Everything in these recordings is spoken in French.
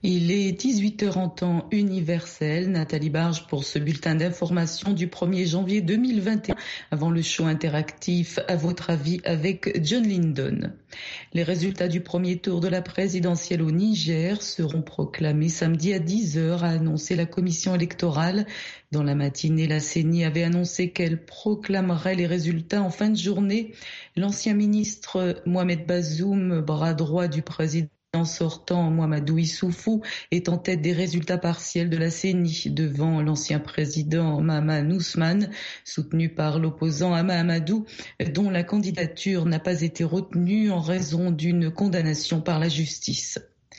Il est 18h en temps universel. Nathalie Barge pour ce bulletin d'information du 1er janvier 2021 avant le show interactif À votre avis avec John Lindon. Les résultats du premier tour de la présidentielle au Niger seront proclamés samedi à 10h, a annoncé la commission électorale. Dans la matinée, la CENI avait annoncé qu'elle proclamerait les résultats en fin de journée. L'ancien ministre Mohamed Bazoum, bras droit du président sortant Mahamadou Issoufou, est en tête des résultats partiels de la CENI devant l'ancien président Mahaman Ousmane, soutenu par l'opposant Hama Amadou, dont la candidature n'a pas été retenue en raison d'une condamnation par la justice.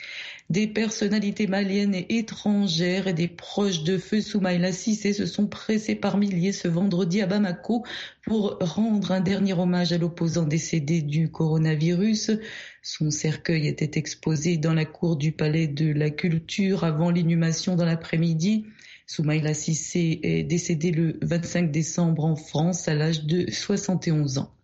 Des personnalités maliennes et étrangères et des proches de feu Soumaïla Cissé se sont pressés par milliers ce vendredi à Bamako pour rendre un dernier hommage à l'opposant décédé du coronavirus. Son cercueil était exposé dans la cour du Palais de la Culture avant l'inhumation dans l'après-midi. Soumaïla Cissé est décédé le 25 décembre en France à l'âge de 71 ans.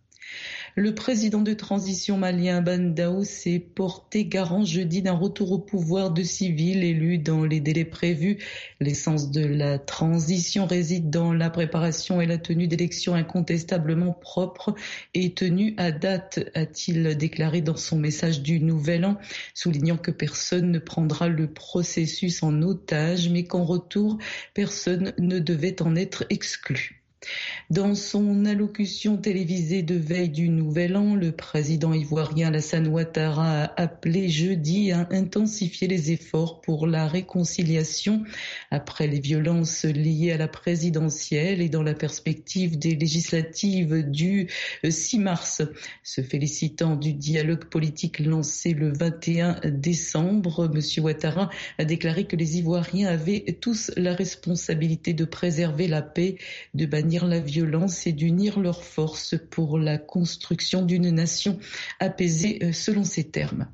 Le président de transition malien Bandao s'est porté garant jeudi d'un retour au pouvoir de civils élus dans les délais prévus. L'essence de la transition réside dans la préparation et la tenue d'élections incontestablement propres et tenues à date, a-t-il déclaré dans son message du Nouvel An, soulignant que personne ne prendra le processus en otage, mais qu'en retour, personne ne devait en être exclu. Dans son allocution télévisée de veille du Nouvel An, le président ivoirien Alassane Ouattara a appelé jeudi à intensifier les efforts pour la réconciliation après les violences liées à la présidentielle et dans la perspective des législatives du 6 mars. Se félicitant du dialogue politique lancé le 21 décembre, M. Ouattara a déclaré que les Ivoiriens avaient tous la responsabilité de préserver la paix, de bannir la violence et d'unir leurs forces pour la construction d'une nation apaisée selon ses termes.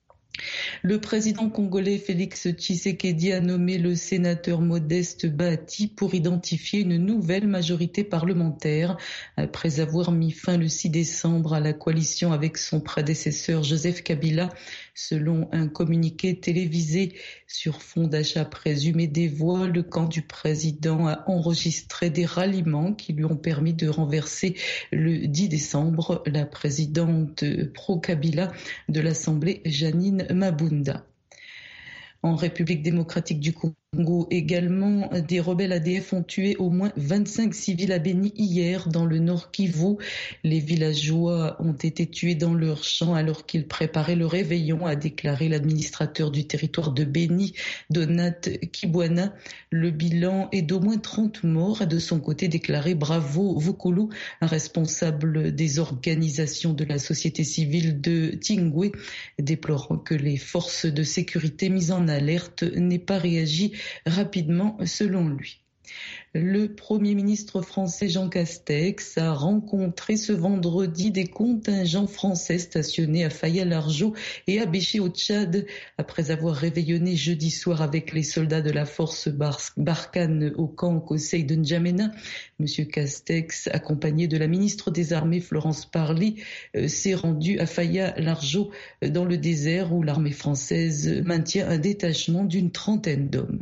Le président congolais Félix Tshisekedi a nommé le sénateur Modeste Bahati pour identifier une nouvelle majorité parlementaire après avoir mis fin le 6 décembre à la coalition avec son prédécesseur Joseph Kabila. Selon un communiqué télévisé sur fond d'achat présumé des voix, le camp du président a enregistré des ralliements qui lui ont permis de renverser le 10 décembre la présidente pro-Kabila de l'Assemblée, Janine Mabunda. En République démocratique du Congo également, des rebelles ADF ont tué au moins 25 civils à Beni hier dans le Nord Kivu. Les villageois ont été tués dans leur champ alors qu'ils préparaient le réveillon, a déclaré l'administrateur du territoire de Beni, Donat Kibwana. Le bilan est d'au moins 30 morts, a de son côté déclaré Bravo Vukulu, un responsable des organisations de la société civile de Tingwe, déplorant que les forces de sécurité mises en alerte n'aient pas réagi rapidement selon lui. Le Premier ministre français Jean Castex a rencontré ce vendredi des contingents français stationnés à Faya-Largeau et à Béché au Tchad après avoir réveillonné jeudi soir avec les soldats de la force Barkhane au camp Conseil de N'Djamena. Monsieur Castex, accompagné de la ministre des Armées Florence Parly, s'est rendu à Faya-Largeau dans le désert où l'armée française maintient un détachement d'une trentaine d'hommes.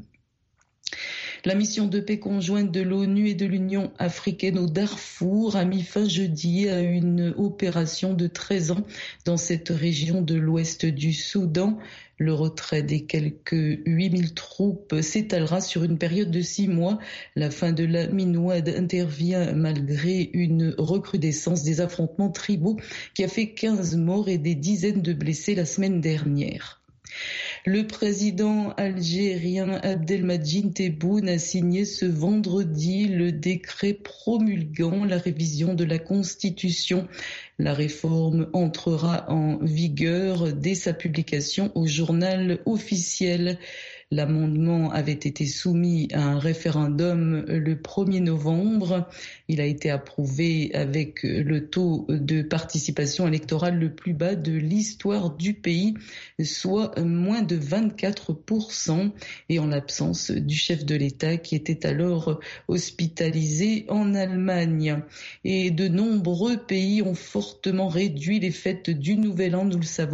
La mission de paix conjointe de l'ONU et de l'Union africaine au Darfour a mis fin jeudi à une opération de 13 ans dans cette région de l'ouest du Soudan. Le retrait des quelques 8000 troupes s'étalera sur une période de 6 mois. La fin de la Minouade intervient malgré une recrudescence des affrontements tribaux qui a fait 15 morts et des dizaines de blessés la semaine dernière. Le président algérien Abdelmadjid Tebboune a signé ce vendredi le décret promulguant la révision de la Constitution. La réforme entrera en vigueur dès sa publication au journal officiel. L'amendement avait été soumis à un référendum le 1er novembre. Il a été approuvé avec le taux de participation électorale le plus bas de l'histoire du pays, soit moins de 24%, et en l'absence du chef de l'État qui était alors hospitalisé en Allemagne. Et de nombreux pays ont fortement réduit les fêtes du Nouvel An, nous le savons.